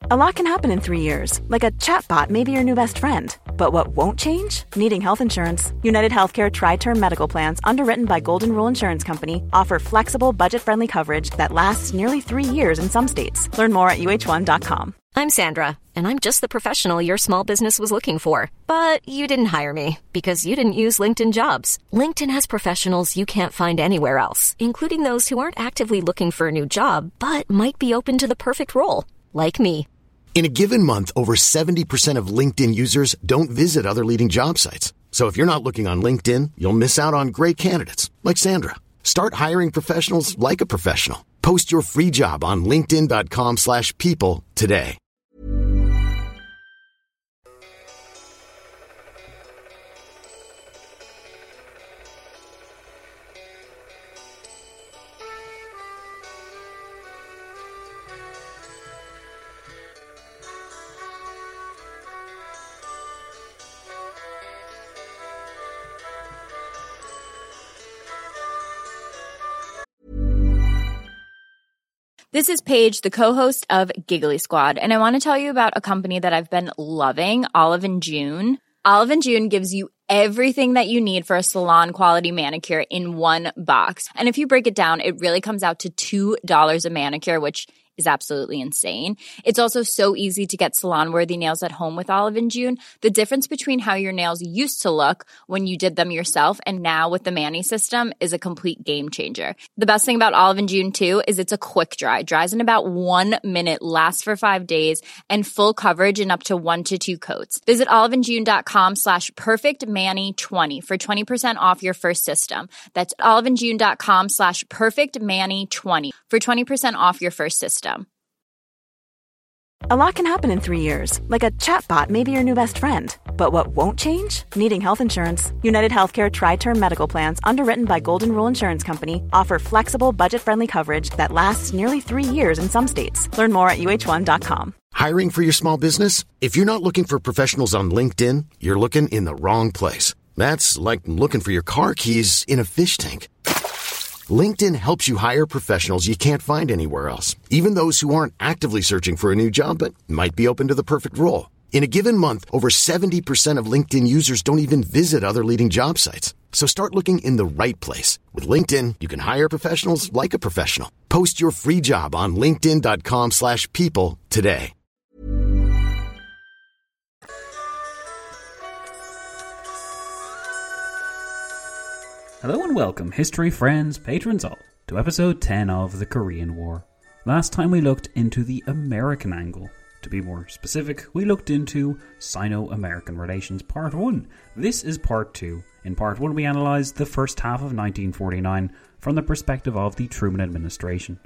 A lot can happen in 3 years, like a chatbot may be your new best friend. But what won't change? Needing health insurance. United Healthcare Tri-Term Medical Plans, underwritten by Golden Rule Insurance Company, offer flexible, budget-friendly coverage that lasts nearly 3 years in some states. Learn more at uh1.com. I'm Sandra, and I'm just the professional your small business was looking for. But you didn't hire me because you didn't use LinkedIn Jobs. LinkedIn has professionals you can't find anywhere else, including those who aren't actively looking for a new job, but might be open to the perfect role, like me. In a given month, over 70% of LinkedIn users don't visit other leading job sites. So if you're not looking on LinkedIn, you'll miss out on great candidates like Sandra. Start hiring professionals like a professional. Post your free job on linkedin.com/people today. This is Paige, the co-host of Giggly Squad, and I want to tell you about a company that I've been loving, Olive & June. Olive & June gives you everything that you need for a salon-quality manicure in one box. And if you break it down, it really comes out to $2 a manicure, which is absolutely insane. It's also so easy to get salon-worthy nails at home with Olive & June. The difference between how your nails used to look when you did them yourself and now with the Mani system is a complete game changer. The best thing about Olive & June, too, is it's a quick dry. Dries in about 1 minute, lasts for 5 days, and full coverage in up to 1 to 2 coats. Visit oliveandjune.com/perfectmani20 for 20% off your first system. That's oliveandjune.com/perfectmani20 for 20% off your first system. A lot can happen in 3 years, like a chatbot may be your new best friend. But what won't change? Needing health insurance. United Healthcare Tri-Term Medical Plans, underwritten by Golden Rule Insurance Company, offer flexible, budget-friendly coverage that lasts nearly 3 years in some states. Learn more at uh1.com. Hiring for your small business? If you're not looking for professionals on LinkedIn, you're looking in the wrong place. That's like looking for your car keys in a fish tank. LinkedIn helps you hire professionals you can't find anywhere else, even those who aren't actively searching for a new job but might be open to the perfect role. In a given month, over 70% of LinkedIn users don't even visit other leading job sites. So start looking in the right place. With LinkedIn, you can hire professionals like a professional. Post your free job on linkedin.com/people today. Hello and welcome, history friends, patrons all, to episode 10 of the Korean War. Last time we looked into the American angle. To be more specific, we looked into Sino-American relations part 1. This is part 2. In part 1 we analysed the first half of 1949 from the perspective of the Truman administration.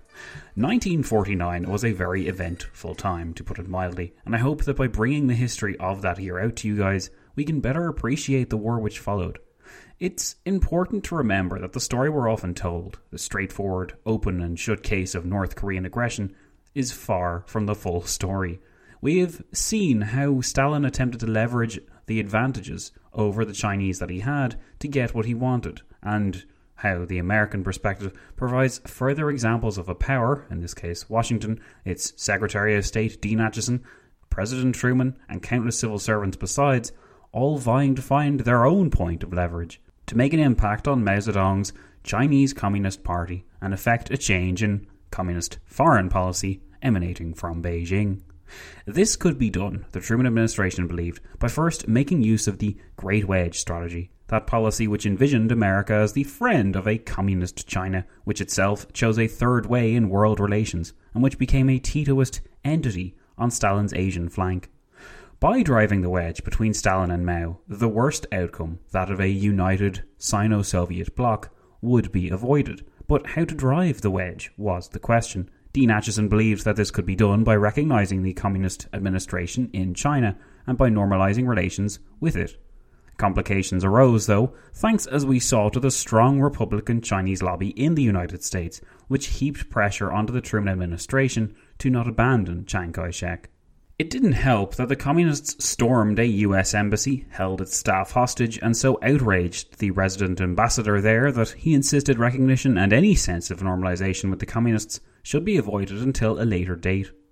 1949 was a very eventful time, to put it mildly, and I hope that by bringing the history of that year out to you guys, we can better appreciate the war which followed. It's important to remember that the story we're often told, the straightforward, open and shut case of North Korean aggression, is far from the full story. We have seen how Stalin attempted to leverage the advantages over the Chinese that he had to get what he wanted, and how the American perspective provides further examples of a power, in this case Washington, its Secretary of State Dean Acheson, President Truman, and countless civil servants besides, all vying to find their own point of leverage, to make an impact on Mao Zedong's Chinese Communist Party and effect a change in communist foreign policy emanating from Beijing. This could be done, the Truman administration believed, by first making use of the Great Wedge strategy, that policy which envisioned America as the friend of a communist China, which itself chose a third way in world relations, and which became a Titoist entity on Stalin's Asian flank. By driving the wedge between Stalin and Mao, the worst outcome, that of a united Sino-Soviet bloc, would be avoided. But how to drive the wedge was the question. Dean Acheson believed that this could be done by recognising the communist administration in China and by normalising relations with it. Complications arose, though, thanks as we saw to the strong Republican Chinese lobby in the United States, which heaped pressure onto the Truman administration to not abandon Chiang Kai-shek. It didn't help that the communists stormed a US embassy, held its staff hostage, and so outraged the resident ambassador there that he insisted recognition and any sense of normalisation with the communists should be avoided until a later date.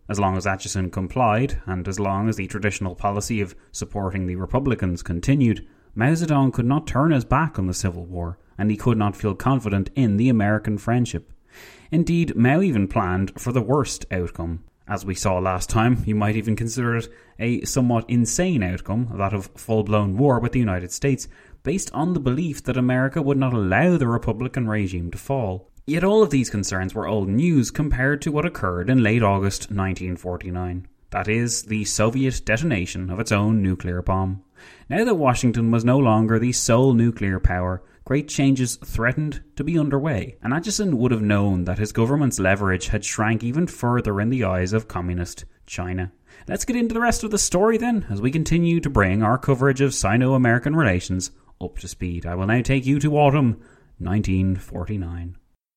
As long as Acheson complied, and as long as the traditional policy of supporting the Republicans continued, Mao Zedong could not turn his back on the Civil War, and he could not feel confident in the American friendship. Indeed, Mao even planned for the worst outcome. As we saw last time, you might even consider it a somewhat insane outcome, that of full-blown war with the United States, based on the belief that America would not allow the Republican regime to fall. Yet all of these concerns were old news compared to what occurred in late August 1949. That is, the Soviet detonation of its own nuclear bomb. Now that Washington was no longer the sole nuclear power, great changes threatened to be underway, and Acheson would have known that his government's leverage had shrank even further in the eyes of communist China. Let's get into the rest of the story then, as we continue to bring our coverage of Sino-American relations up to speed. I will now take you to autumn 1949.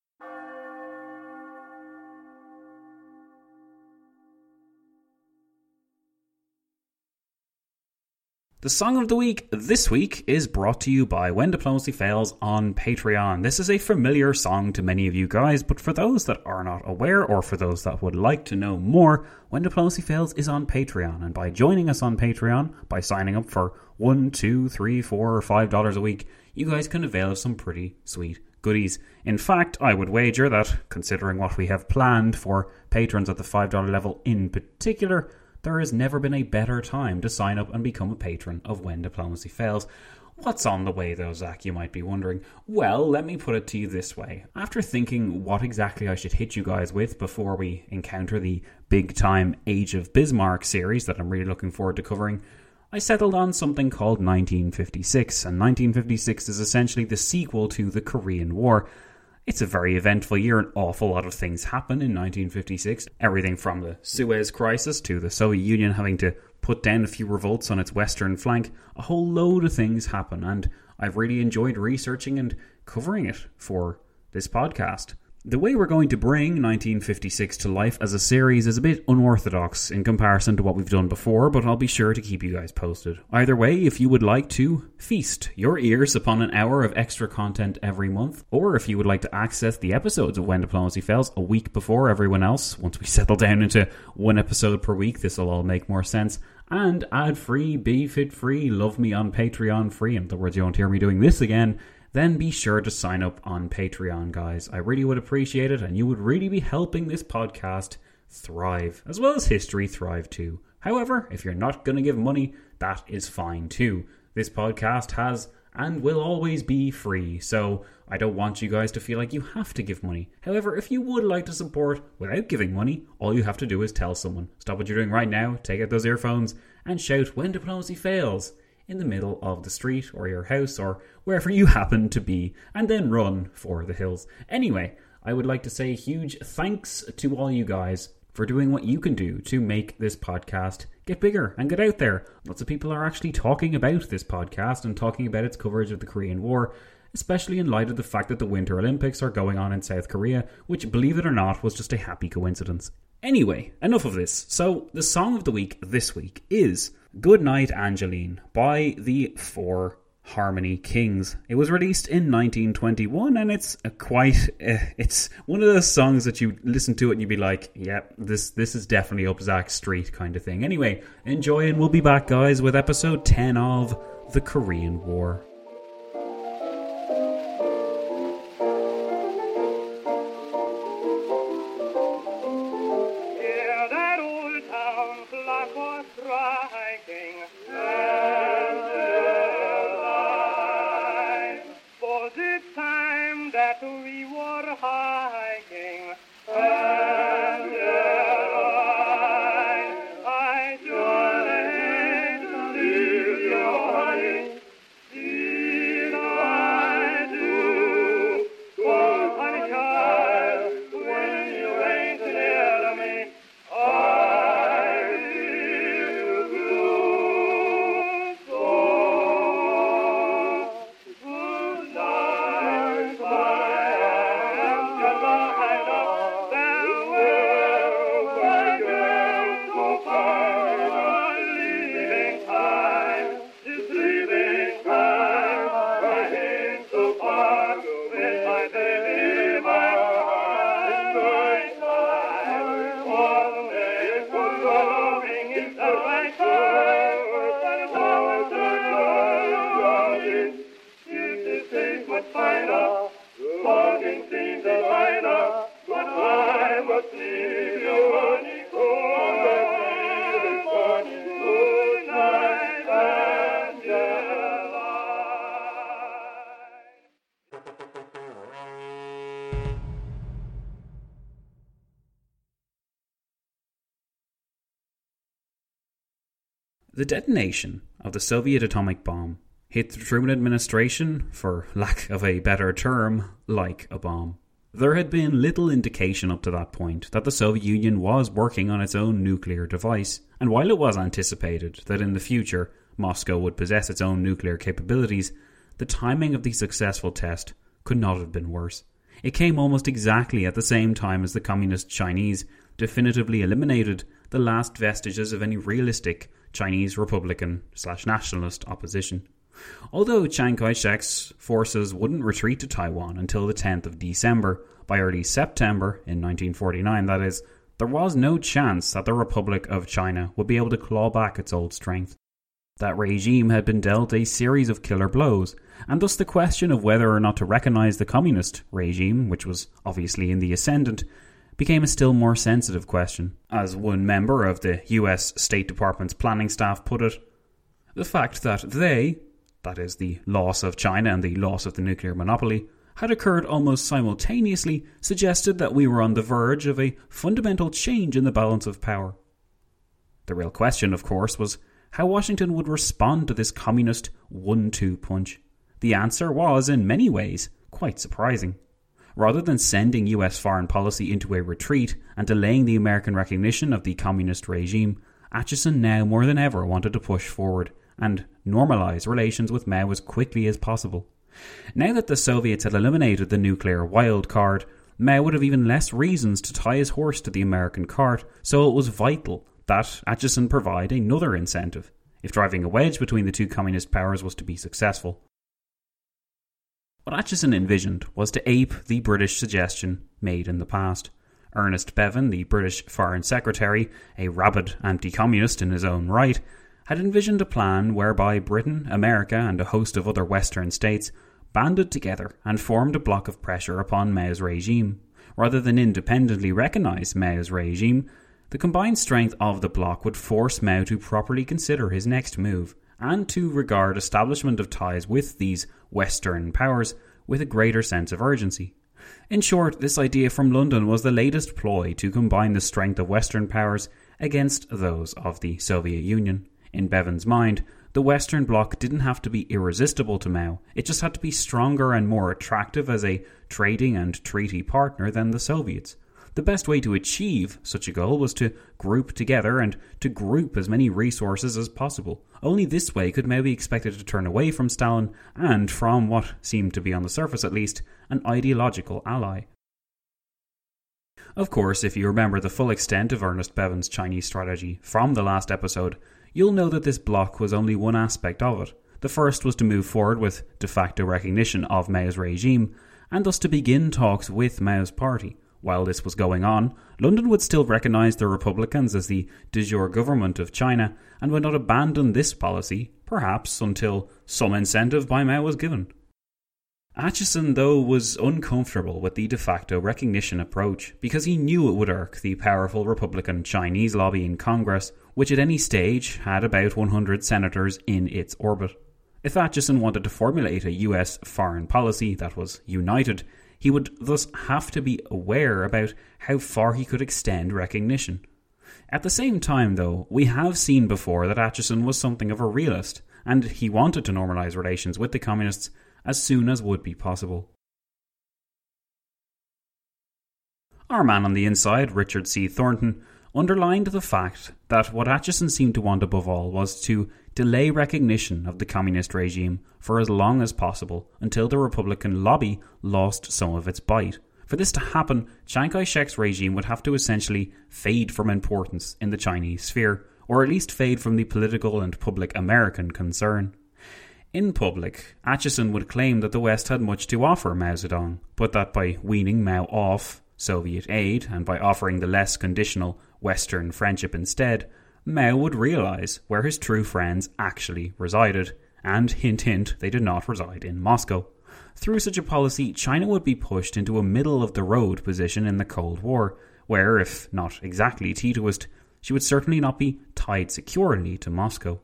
The Song of the Week this week is brought to you by When Diplomacy Fails on Patreon. This is a familiar song to many of you guys, but for those that are not aware, or for those that would like to know more, When Diplomacy Fails is on Patreon. And by joining us on Patreon, by signing up for $1, $2, $3, $4, or $5 a week, you guys can avail of some pretty sweet goodies. In fact, I would wager that, considering what we have planned for patrons at the $5 level in particular, there has never been a better time to sign up and become a patron of When Diplomacy Fails. What's on the way though, Zach, you might be wondering? Well, let me put it to you this way. After thinking what exactly I should hit you guys with before we encounter the big-time Age of Bismarck series that I'm really looking forward to covering, I settled on something called 1956, and 1956 is essentially the sequel to the Korean War. It's a very eventful year. An awful lot of things happen in 1956. Everything from the Suez Crisis to the Soviet Union having to put down a few revolts on its western flank. A whole load of things happen, and I've really enjoyed researching and covering it for this podcast. The way we're going to bring 1956 to life as a series is a bit unorthodox in comparison to what we've done before, but I'll be sure to keep you guys posted. Either way, if you would like to feast your ears upon an hour of extra content every month, or if you would like to access the episodes of When Diplomacy Fails a week before everyone else, once we settle down into one episode per week, this will all make more sense. And ad-free, BFIT-free, love me on Patreon-free, in other words, you won't hear me doing this again, then be sure to sign up on Patreon, guys. I really would appreciate it, and you would really be helping this podcast thrive, as well as history thrive too. However, if you're not going to give money, that is fine too. This podcast has and will always be free, so I don't want you guys to feel like you have to give money. However, if you would like to support without giving money, all you have to do is tell someone. Stop what you're doing right now, take out those earphones, and shout "When Diplomacy Fails" in the middle of the street or your house or wherever you happen to be, and then run for the hills. Anyway, I would like to say huge thanks to all you guys for doing what you can do to make this podcast get bigger and get out there. Lots of people are actually talking about this podcast and talking about its coverage of the Korean War, especially in light of the fact that the Winter Olympics are going on in South Korea, which, believe it or not, was just a happy coincidence. Anyway, enough of this. So, the song of the week this week is Good Night Angeline by the Four Harmony Kings. It was released in 1921, and it's it's one of those songs that you listen to it and you'd be like, yeah, this is definitely up Zach's street kind of thing. Anyway, enjoy, and we'll be back, guys, with episode 10 of The Korean War. The detonation of the Soviet atomic bomb hit the Truman administration, for lack of a better term, like a bomb. There had been little indication up to that point that the Soviet Union was working on its own nuclear device, and while it was anticipated that in the future Moscow would possess its own nuclear capabilities, the timing of the successful test could not have been worse. It came almost exactly at the same time as the Communist Chinese definitively eliminated the last vestiges of any realistic Chinese Republican/nationalist opposition. Although Chiang Kai-shek's forces wouldn't retreat to Taiwan until the 10th of December, by early September in 1949 that is, there was no chance that the Republic of China would be able to claw back its old strength. That regime had been dealt a series of killer blows, and thus the question of whether or not to recognise the communist regime, which was obviously in the ascendant, became a still more sensitive question. As one member of the US State Department's planning staff put it, the fact that they, that is the loss of China and the loss of the nuclear monopoly, had occurred almost simultaneously suggested that we were on the verge of a fundamental change in the balance of power. The real question, of course, was how Washington would respond to this communist 1-2 punch. The answer was, in many ways, quite surprising. Rather than sending US foreign policy into a retreat and delaying the American recognition of the communist regime, Acheson now more than ever wanted to push forward and normalise relations with Mao as quickly as possible. Now that the Soviets had eliminated the nuclear wild card, Mao would have even less reasons to tie his horse to the American cart, so it was vital that Acheson provide another incentive, if driving a wedge between the two communist powers was to be successful. What Acheson envisioned was to ape the British suggestion made in the past. Ernest Bevin, the British Foreign Secretary, a rabid anti-communist in his own right, had envisioned a plan whereby Britain, America and a host of other Western states banded together and formed a block of pressure upon Mao's regime. Rather than independently recognise Mao's regime, the combined strength of the bloc would force Mao to properly consider his next move and to regard establishment of ties with these Western powers with a greater sense of urgency. In short, this idea from London was the latest ploy to combine the strength of Western powers against those of the Soviet Union. In Bevin's mind, the Western bloc didn't have to be irresistible to Mao, it just had to be stronger and more attractive as a trading and treaty partner than the Soviets. The best way to achieve such a goal was to group together and to group as many resources as possible. Only this way could Mao be expected to turn away from Stalin and from what seemed to be, on the surface at least, an ideological ally. Of course, if you remember the full extent of Ernest Bevin's Chinese strategy from the last episode, you'll know that this bloc was only one aspect of it. The first was to move forward with de facto recognition of Mao's regime, and thus to begin talks with Mao's party. While this was going on, London would still recognise the Republicans as the de jure government of China and would not abandon this policy, perhaps until some incentive by Mao was given. Acheson, though, was uncomfortable with the de facto recognition approach because he knew it would irk the powerful Republican Chinese lobby in Congress, which at any stage had about 100 senators in its orbit. If Acheson wanted to formulate a US foreign policy that was united, he would thus have to be aware about how far he could extend recognition. At the same time, though, we have seen before that Acheson was something of a realist, and he wanted to normalise relations with the communists as soon as would be possible. Our man on the inside, Richard C. Thornton, underlined the fact that what Acheson seemed to want above all was to delay recognition of the communist regime for as long as possible until the Republican lobby lost some of its bite. For this to happen, Chiang Kai-shek's regime would have to essentially fade from importance in the Chinese sphere, or at least fade from the political and public American concern. In public, Acheson would claim that the West had much to offer Mao Zedong, but that by weaning Mao off Soviet aid and by offering the less conditional Western friendship instead, Mao would realise where his true friends actually resided, and hint hint, they did not reside in Moscow. Through such a policy, China would be pushed into a middle-of-the-road position in the Cold War, where, if not exactly Titoist, she would certainly not be tied securely to Moscow.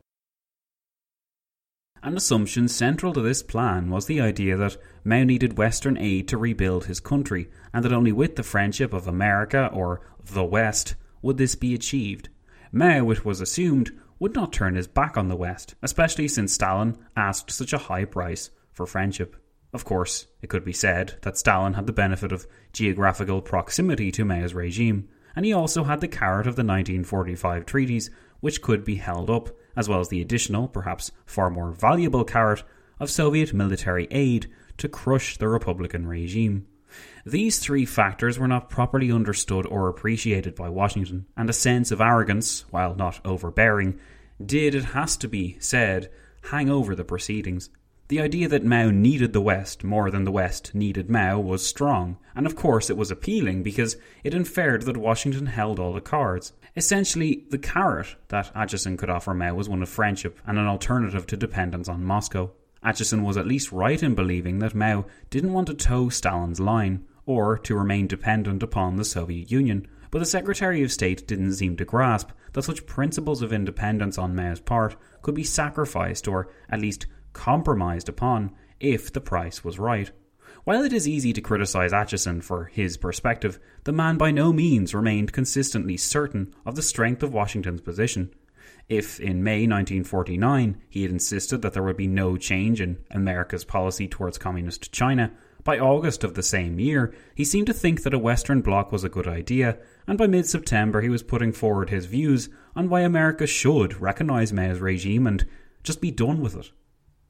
An assumption central to this plan was the idea that Mao needed Western aid to rebuild his country, and that only with the friendship of America, or the West, would this be achieved. Mao, it was assumed, would not turn his back on the West, especially since Stalin asked such a high price for friendship. Of course, it could be said that Stalin had the benefit of geographical proximity to Mao's regime, and he also had the carrot of the 1945 treaties, which could be held up, as well as the additional, perhaps far more valuable carrot of Soviet military aid to crush the Republican regime. These three factors were not properly understood or appreciated by Washington, and a sense of arrogance, while not overbearing, did, it has to be said, hang over the proceedings. The idea that Mao needed the West more than the West needed Mao was strong, and of course it was appealing because it inferred that Washington held all the cards. Essentially, the carrot that Acheson could offer Mao was one of friendship and an alternative to dependence on Moscow. Acheson was at least right in believing that Mao didn't want to toe Stalin's line, or to remain dependent upon the Soviet Union, but the Secretary of State didn't seem to grasp that such principles of independence on Mao's part could be sacrificed or at least compromised upon if the price was right. While it is easy to criticise Acheson for his perspective, the man by no means remained consistently certain of the strength of Washington's position. If in May 1949 he had insisted that there would be no change in America's policy towards communist China, by August of the same year he seemed to think that a Western bloc was a good idea, and by mid-September he was putting forward his views on why America should recognise Mao's regime and just be done with it.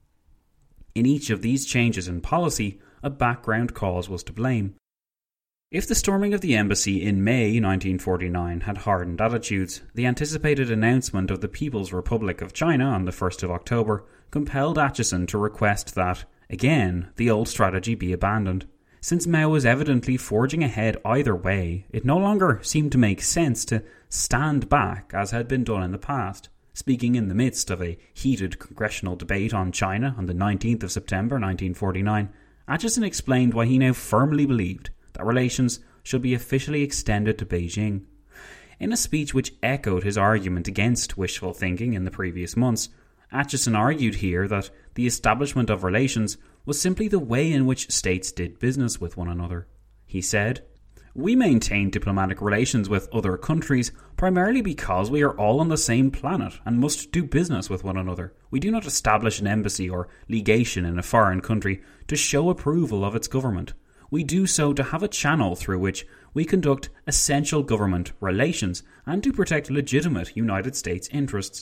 In each of these changes in policy, a background cause was to blame. If the storming of the embassy in May 1949 had hardened attitudes, the anticipated announcement of the People's Republic of China on the 1st of October compelled Acheson to request that, again, the old strategy be abandoned. Since Mao was evidently forging ahead either way, it no longer seemed to make sense to stand back as had been done in the past. Speaking in the midst of a heated congressional debate on China on the 19th of September 1949, Acheson explained why he now firmly believed that relations should be officially extended to Beijing. In a speech which echoed his argument against wishful thinking in the previous months, Acheson argued here that the establishment of relations was simply the way in which states did business with one another. He said, "We maintain diplomatic relations with other countries primarily because we are all on the same planet and must do business with one another. We do not establish an embassy or legation in a foreign country to show approval of its government. We do so to have a channel through which we conduct essential government relations and to protect legitimate United States interests."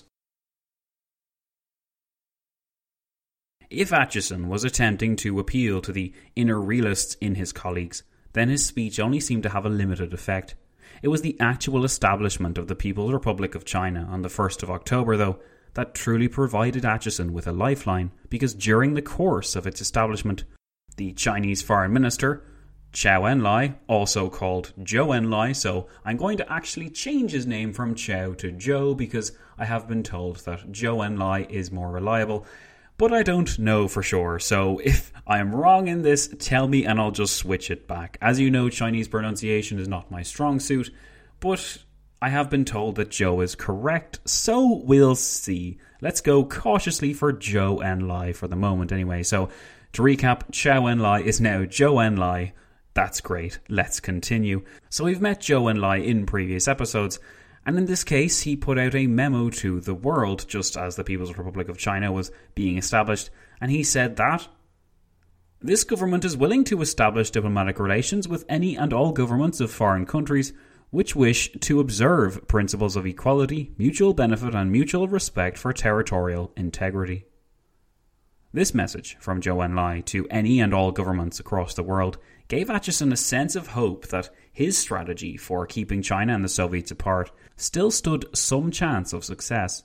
If Acheson was attempting to appeal to the inner realists in his colleagues, then his speech only seemed to have a limited effect. It was the actual establishment of the People's Republic of China on the 1st of October, though, that truly provided Acheson with a lifeline, because during the course of its establishment, the Chinese Foreign Minister, Chou Enlai, also called Zhou Enlai, so I'm going to actually change his name from Chou to Zhou because I have been told that Zhou Enlai is more reliable, but I don't know for sure, so if I am wrong in this, tell me and I'll just switch it back. As you know, Chinese pronunciation is not my strong suit, but I have been told that Zhou is correct, so we'll see. Let's go cautiously for Zhou Enlai for the moment anyway. So, to recap, Chou Enlai is now Zhou Enlai. That's great, let's continue. So we've met Zhou Enlai in previous episodes, and in this case he put out a memo to the world just as the People's Republic of China was being established, and he said that this government is willing to establish diplomatic relations with any and all governments of foreign countries which wish to observe principles of equality, mutual benefit and mutual respect for territorial integrity. This message from Zhou Enlai to any and all governments across the world gave Acheson a sense of hope that his strategy for keeping China and the Soviets apart still stood some chance of success.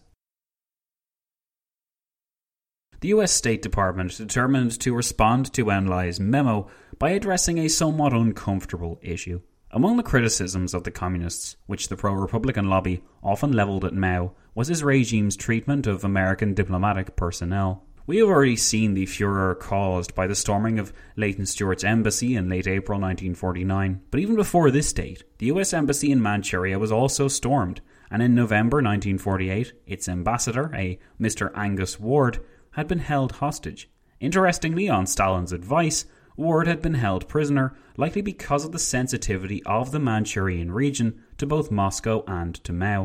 The US State Department determined to respond to Enlai's memo by addressing a somewhat uncomfortable issue. Among the criticisms of the communists, which the pro-Republican lobby often levelled at Mao, was his regime's treatment of American diplomatic personnel. We have already seen the furor caused by the storming of Leighton Stewart's embassy in late April 1949, but even before this date, the US embassy in Manchuria was also stormed, and in November 1948, its ambassador, a Mr. Angus Ward, had been held hostage. Interestingly, on Stalin's advice, Ward had been held prisoner, likely because of the sensitivity of the Manchurian region to both Moscow and to Mao.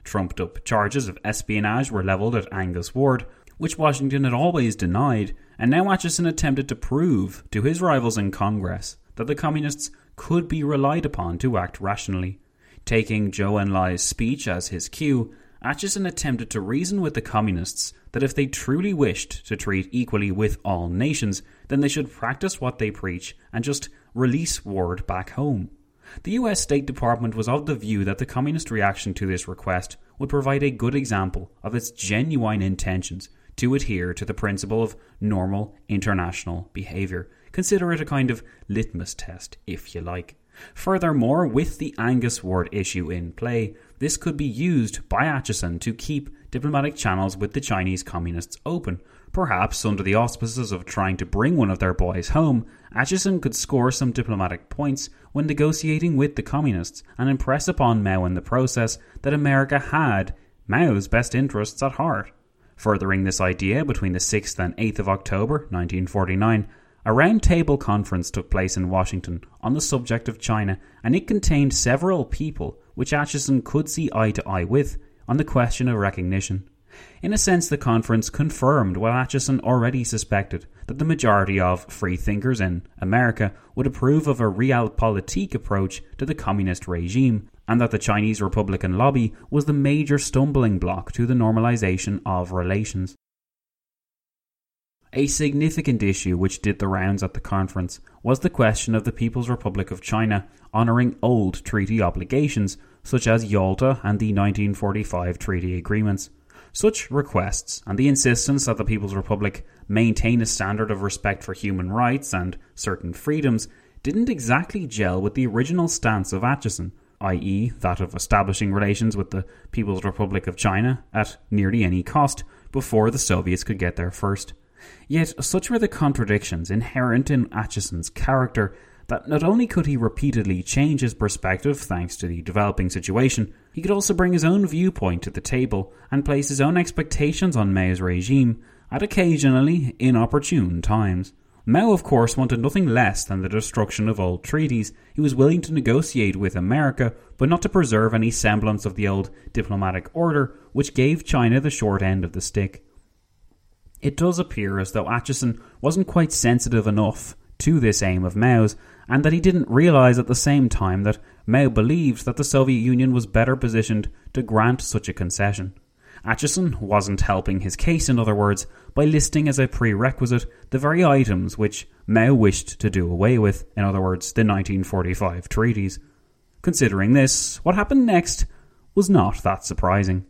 trumped-up charges of espionage were levelled at Angus Ward, which Washington had always denied, and now Acheson attempted to prove to his rivals in Congress that the Communists could be relied upon to act rationally. Taking Zhou Enlai's speech as his cue, Acheson attempted to reason with the Communists that if they truly wished to treat equally with all nations, then they should practice what they preach and just release Ward back home. The US State Department was of the view that the Communist reaction to this request would provide a good example of its genuine intentions to adhere to the principle of normal international behaviour. Consider it a kind of litmus test, if you like. Furthermore, with the Angus Ward issue in play, this could be used by Acheson to keep diplomatic channels with the Chinese Communists open. Perhaps under the auspices of trying to bring one of their boys home, Acheson could score some diplomatic points when negotiating with the Communists and impress upon Mao in the process that America had Mao's best interests at heart. Furthering this idea, between the 6th and 8th of October 1949, a round-table conference took place in Washington on the subject of China, and it contained several people which Acheson could see eye to eye with on the question of recognition. In a sense, the conference confirmed what Acheson already suspected, that the majority of freethinkers in America would approve of a realpolitik approach to the communist regime, and that the Chinese Republican lobby was the major stumbling block to the normalization of relations. A significant issue which did the rounds at the conference was the question of the People's Republic of China honouring old treaty obligations, such as Yalta and the 1945 treaty agreements. Such requests, and the insistence that the People's Republic maintain a standard of respect for human rights and certain freedoms, didn't exactly gel with the original stance of Acheson, i.e. that of establishing relations with the People's Republic of China at nearly any cost before the Soviets could get there first. Yet such were the contradictions inherent in Acheson's character that not only could he repeatedly change his perspective thanks to the developing situation, he could also bring his own viewpoint to the table and place his own expectations on Mao's regime at occasionally inopportune times. Mao, of course, wanted nothing less than the destruction of old treaties. He was willing to negotiate with America, but not to preserve any semblance of the old diplomatic order which gave China the short end of the stick. It does appear as though Acheson wasn't quite sensitive enough to this aim of Mao's, and that he didn't realise at the same time that Mao believed that the Soviet Union was better positioned to grant such a concession. Acheson wasn't helping his case, in other words, by listing as a prerequisite the very items which Mao wished to do away with, in other words, the 1945 treaties. Considering this, what happened next was not that surprising.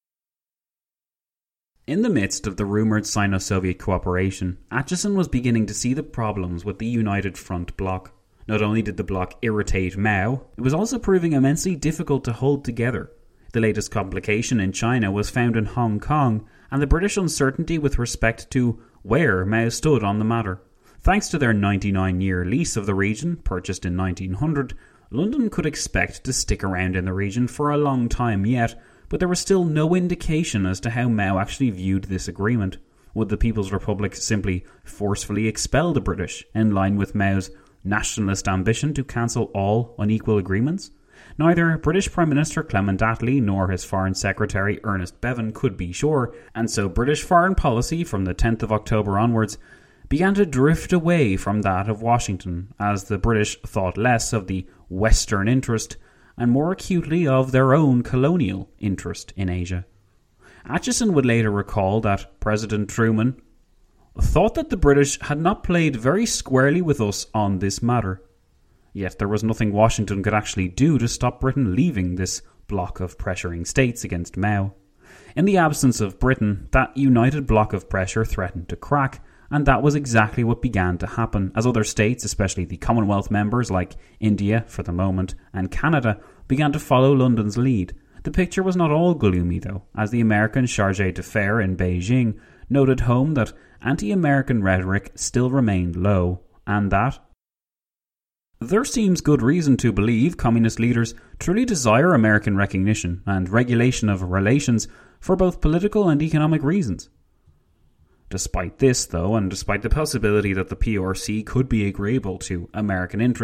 In the midst of the rumoured Sino-Soviet cooperation, Acheson was beginning to see the problems with the United Front bloc. Not only did the bloc irritate Mao, it was also proving immensely difficult to hold together. The latest complication in China was found in Hong Kong, and the British uncertainty with respect to where Mao stood on the matter. Thanks to their 99-year lease of the region, purchased in 1900, London could expect to stick around in the region for a long time yet, but there was still no indication as to how Mao actually viewed this agreement. Would the People's Republic simply forcefully expel the British, in line with Mao's nationalist ambition to cancel all unequal agreements? Neither British Prime Minister Clement Attlee nor his Foreign Secretary Ernest Bevin could be sure, and so British foreign policy from the 10th of October onwards began to drift away from that of Washington, as the British thought less of the Western interest and more acutely of their own colonial interest in Asia. Acheson would later recall that President Truman thought that the British had not played very squarely with us on this matter. Yet there was nothing Washington could actually do to stop Britain leaving this bloc of pressuring states against Mao. In the absence of Britain, that united bloc of pressure threatened to crack, and that was exactly what began to happen, as other states, especially the Commonwealth members like India for the moment and Canada, began to follow London's lead. The picture was not all gloomy though, as the American chargé d'affaires in Beijing noted home that anti-American rhetoric still remained low, and that there seems good reason to believe communist leaders truly desire American recognition and regulation of relations for both political and economic reasons. Despite this, though, and despite the possibility that the PRC could be agreeable to American interests,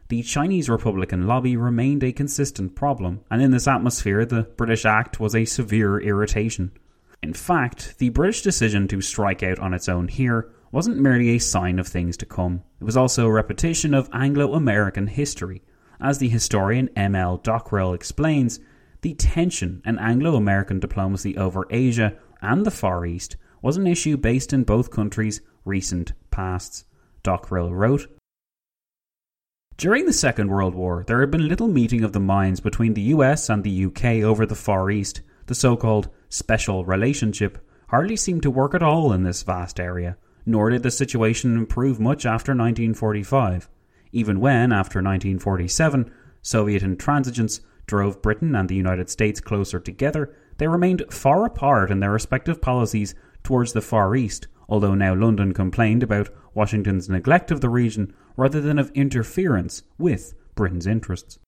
the Chinese Republican lobby remained a consistent problem, and in this atmosphere the British Act was a severe irritation. In fact, the British decision to strike out on its own here wasn't merely a sign of things to come. It was also a repetition of Anglo-American history. As the historian M.L. Dockrell explains, the tension in Anglo-American diplomacy over Asia and the Far East was an issue based in both countries' recent pasts. Dockrell wrote, "During the Second World War, there had been little meeting of the minds between the US and the UK over the Far East. The so-called special relationship hardly seemed to work at all in this vast area, nor did the situation improve much after 1945. Even when, after 1947, Soviet intransigence drove Britain and the United States closer together, they remained far apart in their respective policies towards the Far East, although now London complained about Washington's neglect of the region rather than of interference with Britain's interests."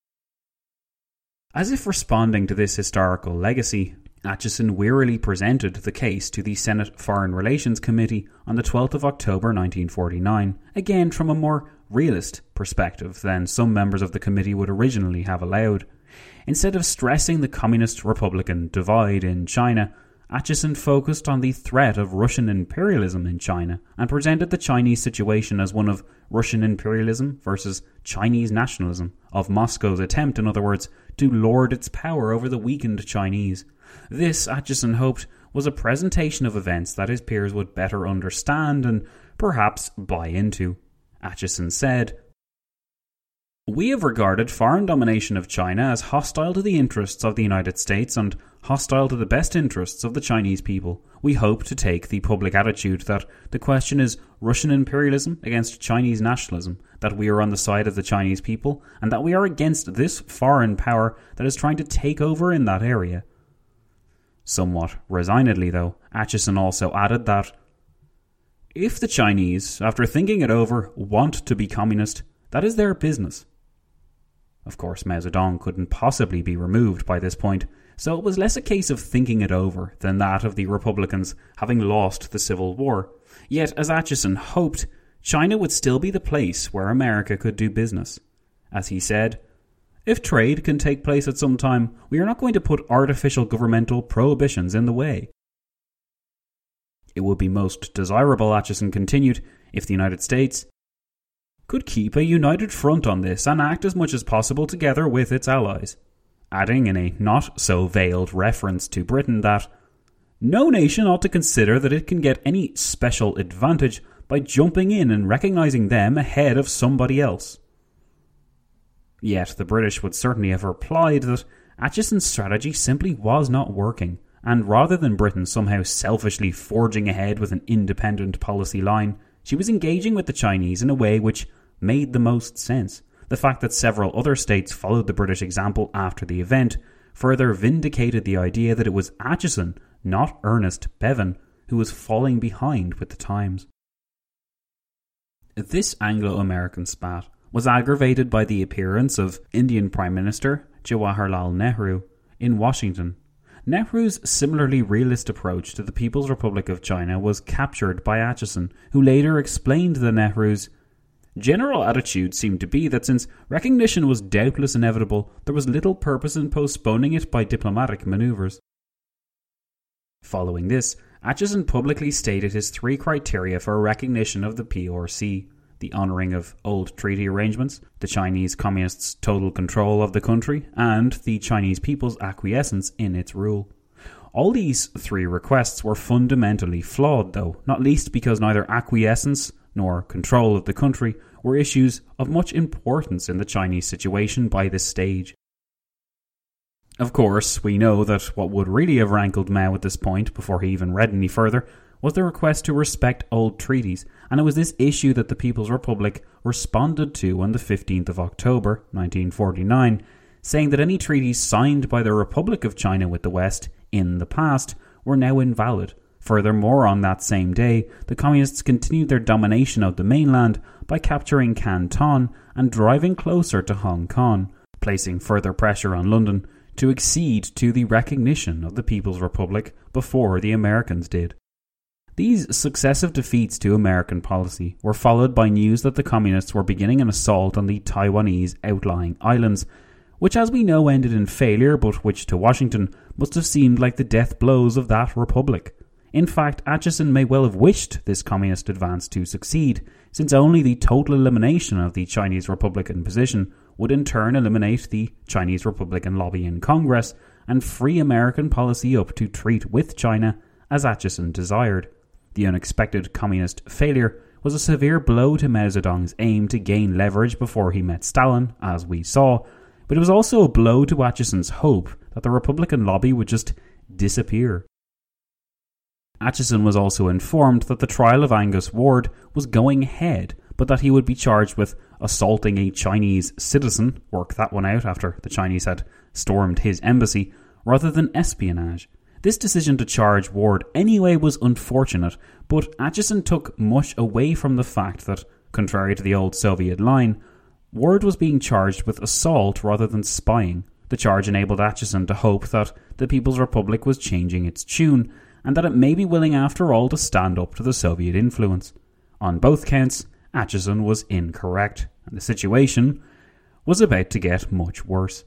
As if responding to this historical legacy, Acheson wearily presented the case to the Senate Foreign Relations Committee on the 12th of October 1949, again from a more realist perspective than some members of the committee would originally have allowed. Instead of stressing the communist-republican divide in China, Acheson focused on the threat of Russian imperialism in China and presented the Chinese situation as one of Russian imperialism versus Chinese nationalism, of Moscow's attempt, in other words, to lord its power over the weakened Chinese. This, Acheson hoped, was a presentation of events that his peers would better understand and perhaps buy into. Acheson said, "We have regarded foreign domination of China as hostile to the interests of the United States and hostile to the best interests of the Chinese people. We hope to take the public attitude that the question is Russian imperialism against Chinese nationalism, that we are on the side of the Chinese people, and that we are against this foreign power that is trying to take over in that area." Somewhat resignedly, though, Acheson also added that if the Chinese, after thinking it over, want to be communist, that is their business. Of course, Mao Zedong couldn't possibly be removed by this point, so it was less a case of thinking it over than that of the Republicans having lost the Civil War. Yet, as Acheson hoped, China would still be the place where America could do business. As he said, "If trade can take place at some time, we are not going to put artificial governmental prohibitions in the way." It would be most desirable, Acheson continued, if the United States could keep a united front on this and act as much as possible together with its allies, adding in a not-so-veiled reference to Britain that no nation ought to consider that it can get any special advantage by jumping in and recognising them ahead of somebody else. Yet the British would certainly have replied that Acheson's strategy simply was not working, and rather than Britain somehow selfishly forging ahead with an independent policy line, she was engaging with the Chinese in a way which made the most sense. The fact that several other states followed the British example after the event further vindicated the idea that it was Acheson, not Ernest Bevin, who was falling behind with the times. This Anglo-American spat was aggravated by the appearance of Indian Prime Minister Jawaharlal Nehru in Washington. Nehru's similarly realist approach to the People's Republic of China was captured by Acheson, who later explained that Nehru's general attitude seemed to be that since recognition was doubtless inevitable, there was little purpose in postponing it by diplomatic manoeuvres. Following this, Acheson publicly stated his three criteria for recognition of the PRC: the honouring of old treaty arrangements, the Chinese Communists' total control of the country, and the Chinese people's acquiescence in its rule. All these three requests were fundamentally flawed, though, not least because neither acquiescence nor control of the country were issues of much importance in the Chinese situation by this stage. Of course, we know that what would really have rankled Mao at this point, before he even read any further, was the request to respect old treaties, and it was this issue that the People's Republic responded to on the 15th of October 1949, saying that any treaties signed by the Republic of China with the West in the past were now invalid. Furthermore, on that same day, the Communists continued their domination of the mainland by capturing Canton and driving closer to Hong Kong, placing further pressure on London to accede to the recognition of the People's Republic before the Americans did. These successive defeats to American policy were followed by news that the Communists were beginning an assault on the Taiwanese outlying islands, which as we know ended in failure, but which to Washington must have seemed like the death blows of that republic. In fact, Acheson may well have wished this communist advance to succeed, since only the total elimination of the Chinese Republican position would in turn eliminate the Chinese Republican lobby in Congress and free American policy up to treat with China as Acheson desired. The unexpected communist failure was a severe blow to Mao Zedong's aim to gain leverage before he met Stalin, as we saw, but it was also a blow to Acheson's hope that the Republican lobby would just disappear. Acheson was also informed that the trial of Angus Ward was going ahead, but that he would be charged with assaulting a Chinese citizen, work that one out after the Chinese had stormed his embassy, rather than espionage. This decision to charge Ward anyway was unfortunate, but Acheson took much away from the fact that, contrary to the old Soviet line, Ward was being charged with assault rather than spying. The charge enabled Acheson to hope that the People's Republic was changing its tune, and that it may be willing after all to stand up to the Soviet influence. On both counts, Acheson was incorrect, and the situation was about to get much worse.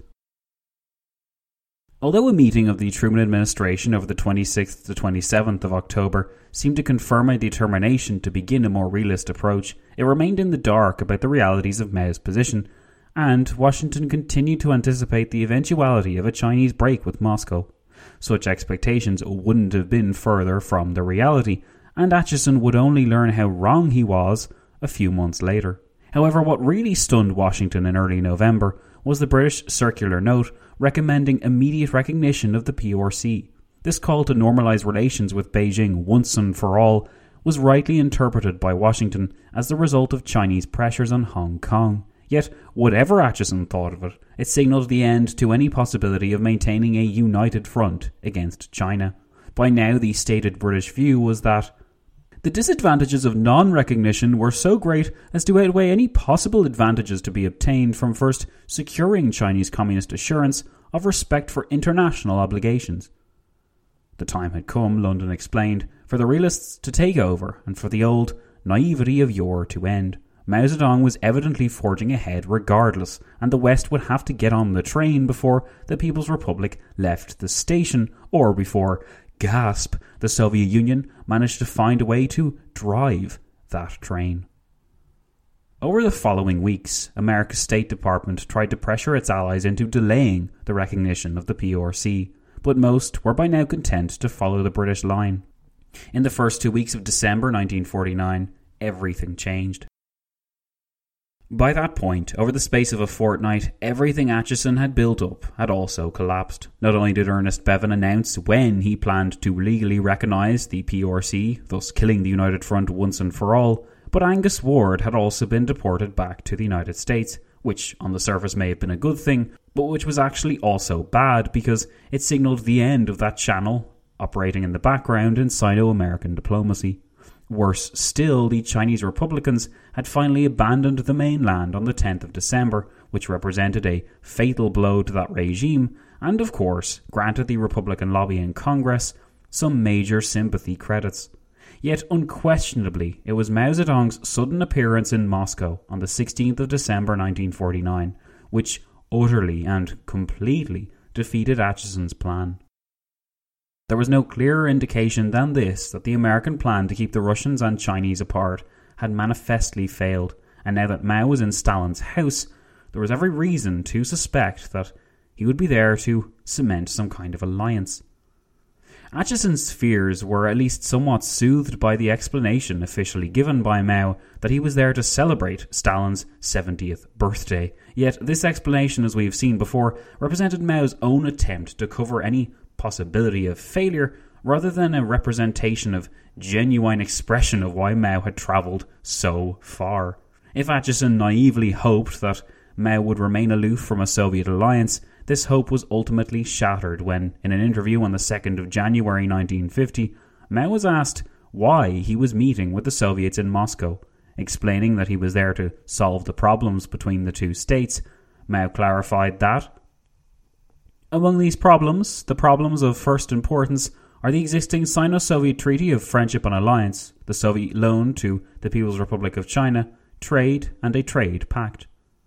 Although a meeting of the Truman administration over the 26th to 27th of October seemed to confirm a determination to begin a more realist approach, it remained in the dark about the realities of Mao's position, and Washington continued to anticipate the eventuality of a Chinese break with Moscow. Such expectations wouldn't have been further from the reality, and Acheson would only learn how wrong he was a few months later. However, what really stunned Washington in early November was the British circular note recommending immediate recognition of the PRC. This call to normalise relations with Beijing once and for all was rightly interpreted by Washington as the result of Chinese pressures on Hong Kong. Yet, whatever Acheson thought of it, it signalled the end to any possibility of maintaining a united front against China. By now, the stated British view was that the disadvantages of non-recognition were so great as to outweigh any possible advantages to be obtained from first securing Chinese Communist assurance of respect for international obligations. The time had come, London explained, for the realists to take over and for the old naivety of yore to end. Mao Zedong was evidently forging ahead regardless, and the West would have to get on the train before the People's Republic left the station, or before, gasp, the Soviet Union managed to find a way to drive that train. Over the following weeks, America's State Department tried to pressure its allies into delaying the recognition of the PRC, but most were by now content to follow the British line. In the first 2 weeks of December 1949, everything changed. By that point, over the space of a fortnight, everything Acheson had built up had also collapsed. Not only did Ernest Bevin announce when he planned to legally recognise the PRC, thus killing the United Front once and for all, but Angus Ward had also been deported back to the United States, which on the surface may have been a good thing, but which was actually also bad because it signalled the end of that channel operating in the background in Sino-American diplomacy. Worse still, the Chinese Republicans had finally abandoned the mainland on the 10th of December, which represented a fatal blow to that regime, and of course granted the Republican lobby in Congress some major sympathy credits. Yet unquestionably, it was Mao Zedong's sudden appearance in Moscow on the 16th of December 1949, which utterly and completely defeated Acheson's plan. There was no clearer indication than this that the American plan to keep the Russians and Chinese apart had manifestly failed, and now that Mao was in Stalin's house, there was every reason to suspect that he would be there to cement some kind of alliance. Acheson's fears were at least somewhat soothed by the explanation officially given by Mao that he was there to celebrate Stalin's 70th birthday. Yet this explanation, as we've seen before, represented Mao's own attempt to cover any possibility of failure rather than a representation of genuine expression of why Mao had travelled so far. If Acheson naively hoped that Mao would remain aloof from a Soviet alliance, this hope was ultimately shattered when, in an interview on the 2nd of January 1950, Mao was asked why he was meeting with the Soviets in Moscow. Explaining that he was there to solve the problems between the two states, Mao clarified that among these problems, the problems of first importance are the existing Sino-Soviet Treaty of Friendship and Alliance, the Soviet loan to the People's Republic of China, trade, and a trade pact.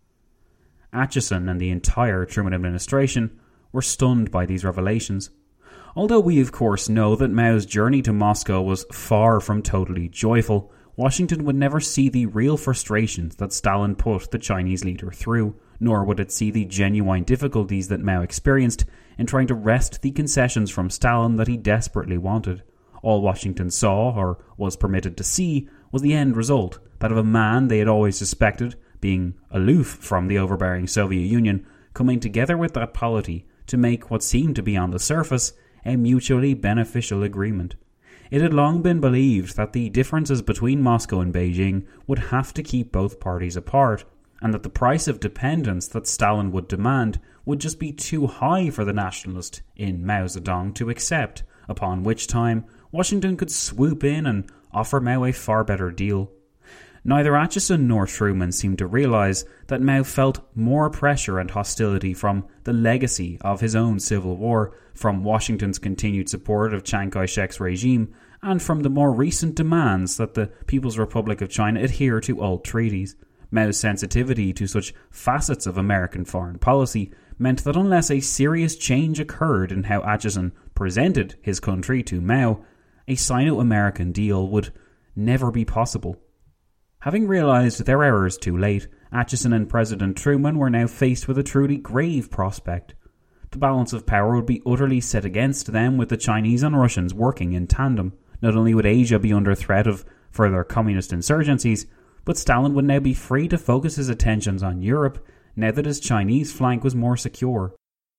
Acheson and the entire Truman administration were stunned by these revelations. Although we of course know that Mao's journey to Moscow was far from totally joyful, Washington would never see the real frustrations that Stalin put the Chinese leader through, nor would it see the genuine difficulties that Mao experienced in trying to wrest the concessions from Stalin that he desperately wanted. All Washington saw, or was permitted to see, was the end result, that of a man they had always suspected, being aloof from the overbearing Soviet Union, coming together with that polity to make what seemed to be on the surface a mutually beneficial agreement. It had long been believed that the differences between Moscow and Beijing would have to keep both parties apart, and that the price of dependence that Stalin would demand would just be too high for the nationalist in Mao Zedong to accept, upon which time Washington could swoop in and offer Mao a far better deal. Neither Acheson nor Truman seemed to realise that Mao felt more pressure and hostility from the legacy of his own civil war, from Washington's continued support of Chiang Kai-shek's regime, and from the more recent demands that the People's Republic of China adhere to old treaties. Mao's sensitivity to such facets of American foreign policy meant that unless a serious change occurred in how Acheson presented his country to Mao, a Sino-American deal would never be possible. Having realised their errors too late, Acheson and President Truman were now faced with a truly grave prospect. The balance of power would be utterly set against them, with the Chinese and Russians working in tandem. Not only would Asia be under threat of further communist insurgencies, but Stalin would now be free to focus his attentions on Europe, now that his Chinese flank was more secure.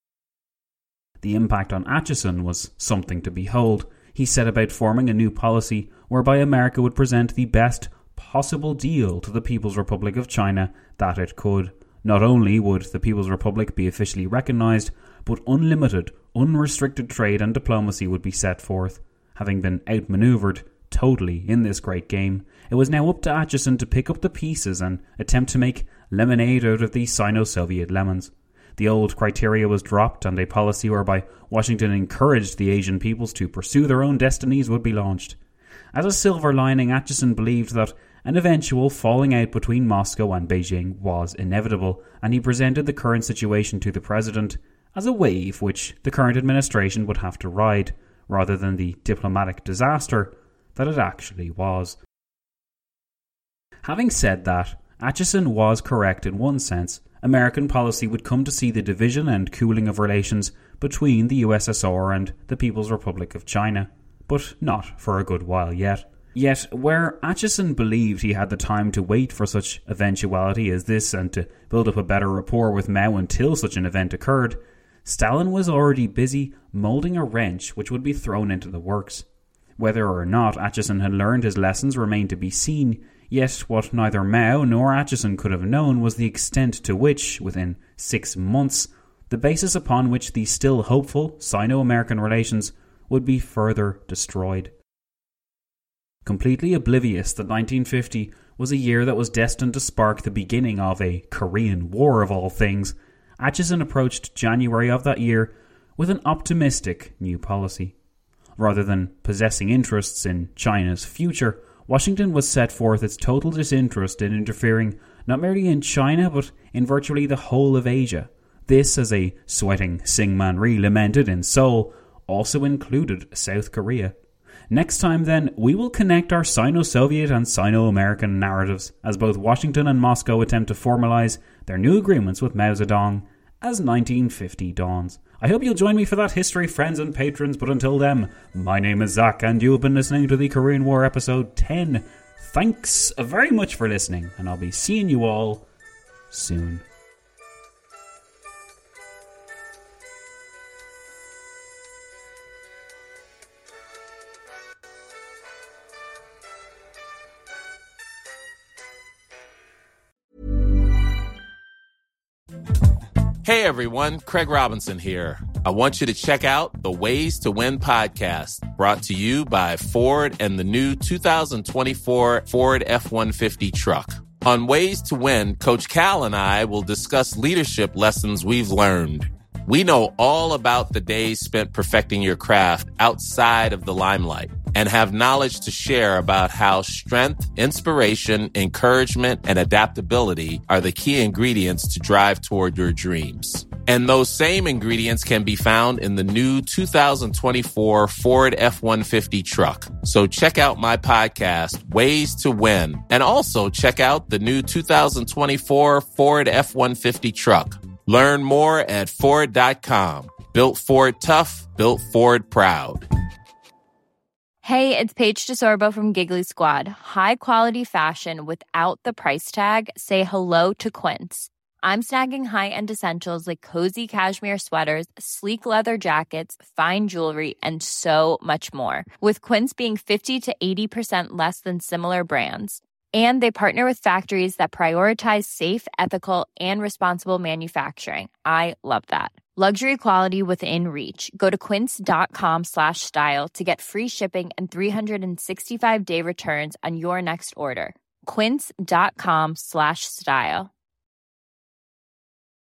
The impact on Acheson was something to behold. He set about forming a new policy whereby America would present the best possible deal to the People's Republic of China that it could. Not only would the People's Republic be officially recognised, but unlimited, unrestricted trade and diplomacy would be set forth. Having been outmanoeuvred totally in this great game, it was now up to Acheson to pick up the pieces and attempt to make lemonade out of the Sino-Soviet lemons. The old criteria was dropped, and a policy whereby Washington encouraged the Asian peoples to pursue their own destinies would be launched. As a silver lining, Acheson believed that an eventual falling out between Moscow and Beijing was inevitable, and he presented the current situation to the president as a wave which the current administration would have to ride, rather than the diplomatic disaster that it actually was. Having said that, Acheson was correct in one sense. American policy would come to see the division and cooling of relations between the USSR and the People's Republic of China, but not for a good while yet. Yet, where Acheson believed he had the time to wait for such eventuality as this and to build up a better rapport with Mao until such an event occurred, Stalin was already busy moulding a wrench which would be thrown into the works. Whether or not Acheson had learned his lessons remained to be seen, yet what neither Mao nor Acheson could have known was the extent to which, within 6 months, the basis upon which the still hopeful Sino-American relations would be further destroyed. Completely oblivious that 1950 was a year that was destined to spark the beginning of a Korean War of all things, Acheson approached January of that year with an optimistic new policy. Rather than possessing interests in China's future, Washington was set forth its total disinterest in interfering not merely in China but in virtually the whole of Asia. This, as a sweating Syngman Rhee lamented in Seoul, also included South Korea. Next time then, we will connect our Sino-Soviet and Sino-American narratives as both Washington and Moscow attempt to formalise their new agreements with Mao Zedong as 1950 dawns. I hope you'll join me for that, history friends and patrons, but until then, my name is Zach and you've been listening to the Korean War episode 10. Thanks very much for listening, and I'll be seeing you all soon. Hey everyone, Craig Robinson here. I want you to check out the Ways to Win podcast, brought to you by Ford and the new 2024 Ford F-150 truck. On Ways to Win, Coach Cal and I will discuss leadership lessons we've learned. We know all about the days spent perfecting your craft outside of the limelight and have knowledge to share about how strength, inspiration, encouragement, and adaptability are the key ingredients to drive toward your dreams. And those same ingredients can be found in the new 2024 Ford F-150 truck. So check out my podcast, Ways to Win, and also check out the new 2024 Ford F-150 truck. Learn more at Ford.com. Built Ford tough, built Ford proud. Hey, it's Paige DeSorbo from Giggly Squad. High quality fashion without the price tag. Say hello to Quince. I'm snagging high-end essentials like cozy cashmere sweaters, sleek leather jackets, fine jewelry, and so much more. With Quince being 50 to 80% less than similar brands. And they partner with factories that prioritize safe, ethical, and responsible manufacturing. I love that. Luxury quality within reach. Go to quince.com/style to get free shipping and 365-day returns on your next order. Quince.com/style.